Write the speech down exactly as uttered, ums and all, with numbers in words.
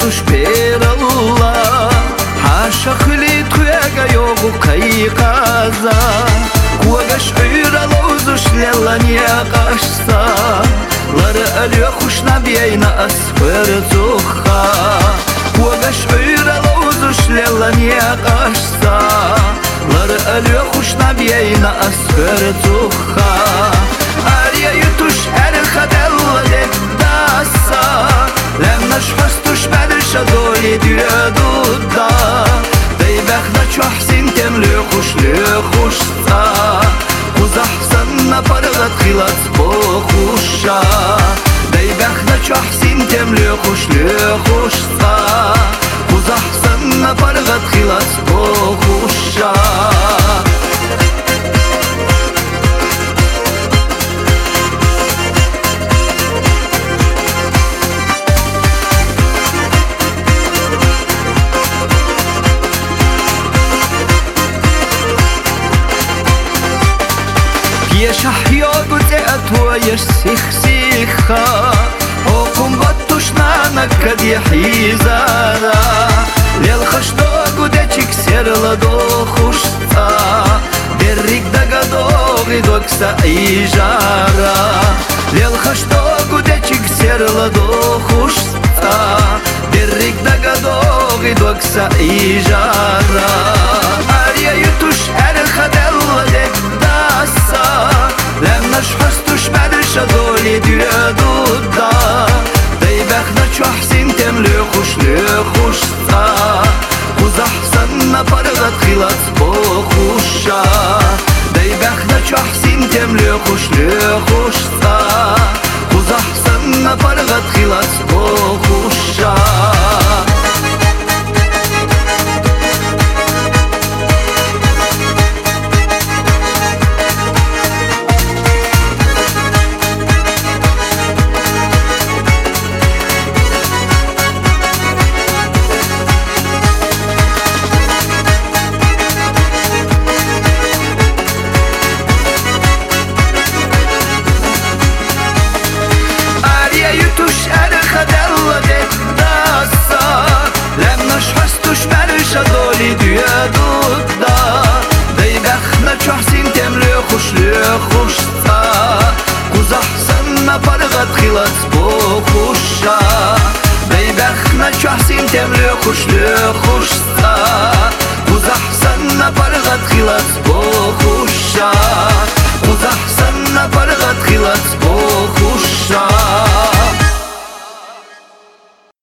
tush per Allah Hasha khlit khuyaga yogu qayqaza Kuagash uyra lawzush lelania qashsa Lara alyo khushna biyayna asfar tukha Kuagash uyra lawzush lelania qashsa Lara alyo khushna biyayna asfar tukha Arya yutush er khadella dessa لما شحستوش بعدش دولي ديادودا داي باخدا شو حسين تملي خوش لي خوش صا خوز احسن نفرغت خلاص بخوشا داي باخدا شو حسين تملي خوش لي خوش صا خوز احسن نفرغت خلاص بخوشا يش حياة وتأتوا يش سيخ سيخا وقم بطوش نانا كد يحيزارا للخشتاق وداتشك سير لدو خشتا دريك دقا دوغي دوكسا ايجارا للخشتاق وداتشك سير لدو خشتا دريك دقا دوغي دوكسا ايجارا اريا يتوش ارخدل ودك لما شحستوش بعدش دولي ديادودا داي باخدا شو حسين تملي خوش لي خوش صا خوز احسن نفرغت خلاص بخوشا داي باخدا شو حسين تملي خوش لي خوش صا خوز احسن نفرغت خلاص بخوشا دولي ديادودا داي باخنا شو حسين تملي خوش لي خوش صا خوز احسن نفرغت خلاص بخوشا